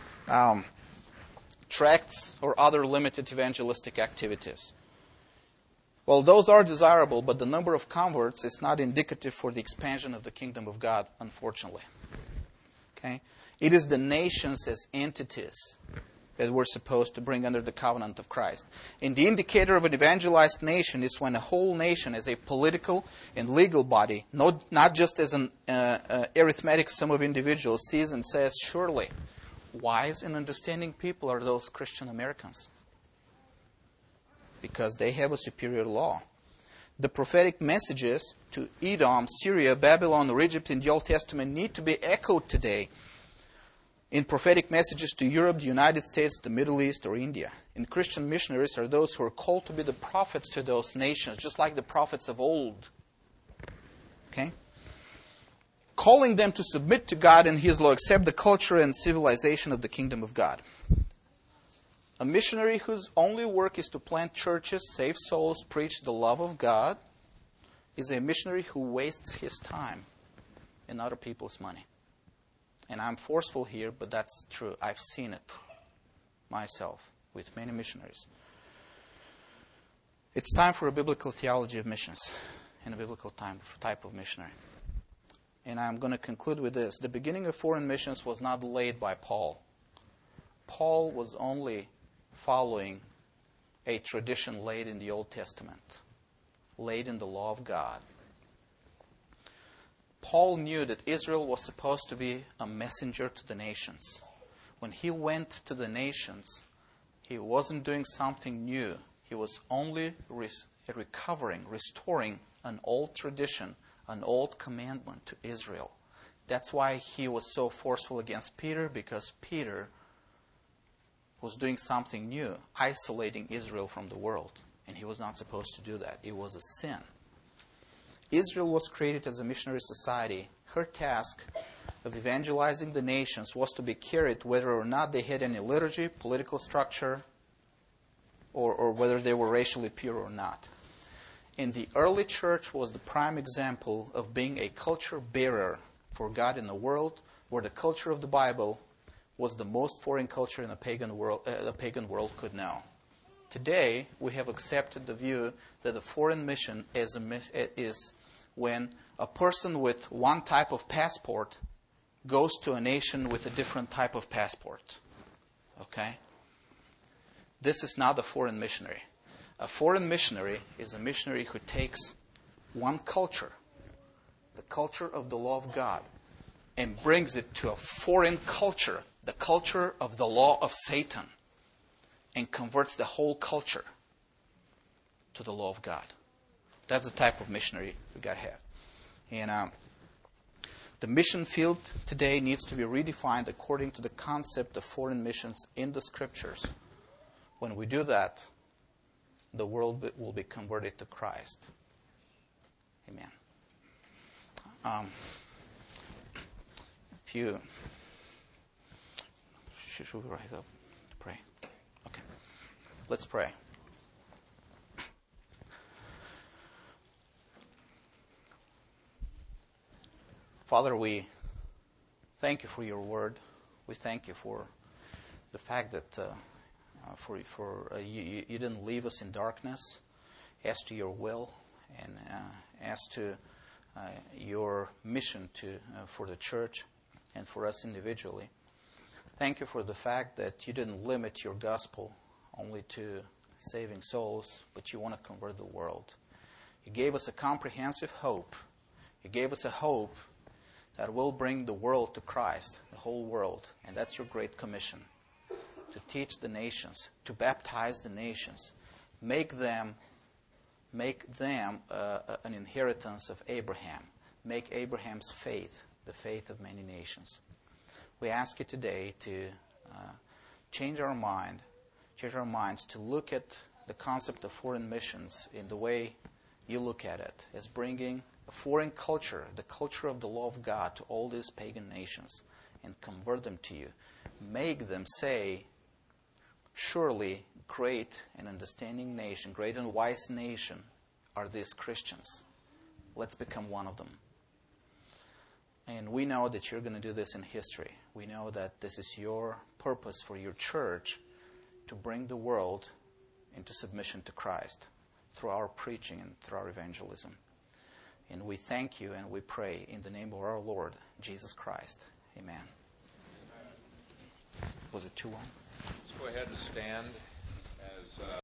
tracts or other limited evangelistic activities. Well, those are desirable, but the number of converts is not indicative for the expansion of the kingdom of God, unfortunately. Okay? It is the nations as entities that we're supposed to bring under the covenant of Christ. And the indicator of an evangelized nation is when a whole nation as a political and legal body, not just as an arithmetic sum of individuals, sees and says, surely, wise and understanding people are those Christian Americans. Because they have a superior law. The prophetic messages to Edom, Syria, Babylon, or Egypt in the Old Testament need to be echoed today in prophetic messages to Europe, the United States, the Middle East, or India. And Christian missionaries are those who are called to be the prophets to those nations, just like the prophets of old. Okay? Calling them to submit to God and His law, accept the culture and civilization of the kingdom of God. A missionary whose only work is to plant churches, save souls, preach the love of God, is a missionary who wastes his time and other people's money. And I'm forceful here, but that's true. I've seen it myself with many missionaries. It's time for a biblical theology of missions and a biblical type of missionary. And I'm going to conclude with this. The beginning of foreign missions was not laid by Paul. Paul was only following a tradition laid in the Old Testament, laid in the law of God. Paul knew that Israel was supposed to be a messenger to the nations. When he went to the nations, he wasn't doing something new. He was only restoring an old tradition, an old commandment to Israel. That's why he was so forceful against Peter, because Peter was doing something new, isolating Israel from the world. And he was not supposed to do that. It was a sin. Israel was created as a missionary society. Her task of evangelizing the nations was to be carried whether or not they had any liturgy, political structure, or whether they were racially pure or not. And the early church was the prime example of being a culture bearer for God in the world, where the culture of the Bible was the most foreign culture in the pagan world could know. Today, we have accepted the view that the foreign mission is when a person with one type of passport goes to a nation with a different type of passport. Okay? This is not a foreign missionary. A foreign missionary is a missionary who takes one culture, the culture of the law of God, and brings it to a foreign culture, the culture of the law of Satan, and converts the whole culture to the law of God. That's the type of missionary we got to have. And the mission field today needs to be redefined according to the concept of foreign missions in the Scriptures. When we do that, the world will be converted to Christ. Amen. Should we rise up to pray? Okay. Let's pray. Father, we thank you for your word. We thank you for the fact that you didn't leave us in darkness as to your will and as to your mission for the church and for us individually. Thank you for the fact that you didn't limit your gospel only to saving souls, but you want to convert the world. You gave us a comprehensive hope. You gave us a hope that will bring the world to Christ, the whole world. And that's your great commission, to teach the nations, to baptize the nations, make them an inheritance of Abraham, make Abraham's faith the faith of many nations. We ask you today to change our minds to look at the concept of foreign missions in the way you look at it, as bringing a foreign culture, the culture of the law of God, to all these pagan nations and convert them to you. Make them say, surely great and understanding nation, great and wise nation are these Christians. Let's become one of them. And we know that you're going to do this in history. We know that this is your purpose for your church, to bring the world into submission to Christ through our preaching and through our evangelism. And we thank you and we pray in the name of our Lord Jesus Christ. Amen. Was it too long? Let's go ahead and stand as